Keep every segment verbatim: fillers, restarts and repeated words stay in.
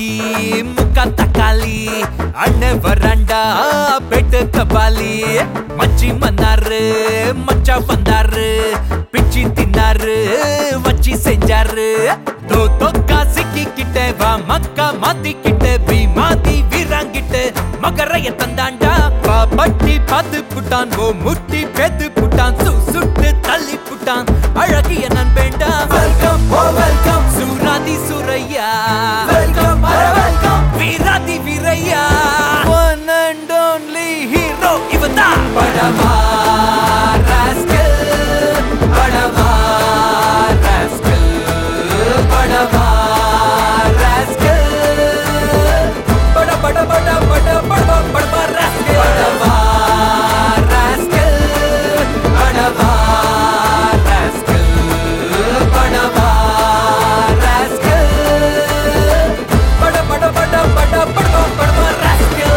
முக்கி முக்கா தக்காளி அண்ணன் வராண்டா பெட்டு கபாலி மச்சி மன்னாரு மச்சா வந்தாரு பிச்சி தின்னாரு வச்சி செஞ்சாரு தோ தொக்கா சிக்கிக்கிட்ட வா மக்கா மாத்திக்கிட்ட பி மாத்தி வீராங்கிட்ட மகரைய தந்தாண்டா பா பட்டி பாத்து புட்டான் ஓ முட்டி பேத்து புட்டான் சு சுட்டு தள்ளி புட்டான் அழகிய நண்பேண்டா வெல்கம் ஓ வெல்கம் சூராதி சூரையா வெல்கம் வெல்கம் வீராதி வீரையா ஒன் அண்ட் ஒன்லி ஹீரோ இவன்தா படவா ராஸ்கல் படவா ராஸ்கல் படவா ராஸ்கல் பட பட பட பட பட பட ராஸ்கல் படவா ராஸ்கல் படவா ராஸ்கல் படவா ராஸ்கல் பட பட பட பட பட பட ராஸ்கல்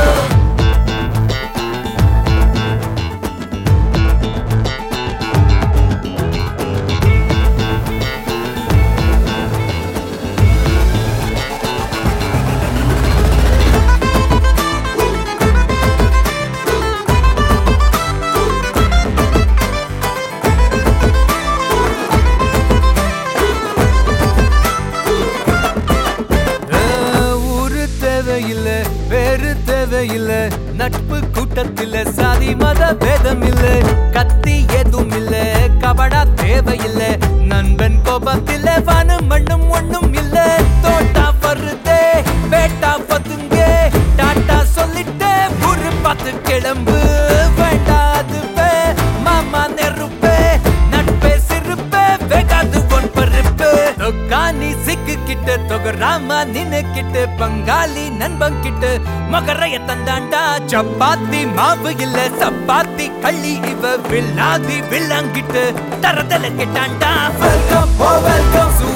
தேவையில்ல வேறு தேவையில்ல நட்பு கூட்டத்தில் சாதி மத பேதம் இல்ல கத்தி எதுவும் இல்ல கபடா தேவையில்ல நண்பன் கோபத்தில் வானும் மண்ணும் ஒண்ணும் இல்ல தோட்டா வருதே பேட்டா பத்துங்க டாட்டா சொல்லிட்டு ஊரு பார்த்து கிளம்பு வேண்டாது பே மாமா நெருப்பே நட்பே சிறுப்பே வேகாது ஒன் பருப்பு தொக்கானி சிக்கு கிட்ட தொகராமா நின்னு கிட்ட பங்காளி நண்பன் கிட்ட மகரைய தந்தாண்டா சப்பாத்தி மாவு இல்ல சப்பாத்தி கள்ளி இவ வில்லாதி வில்லாங்கிட்டு தரதல கேட்டாண்டா வெல்கம் ஓ வெல்கம்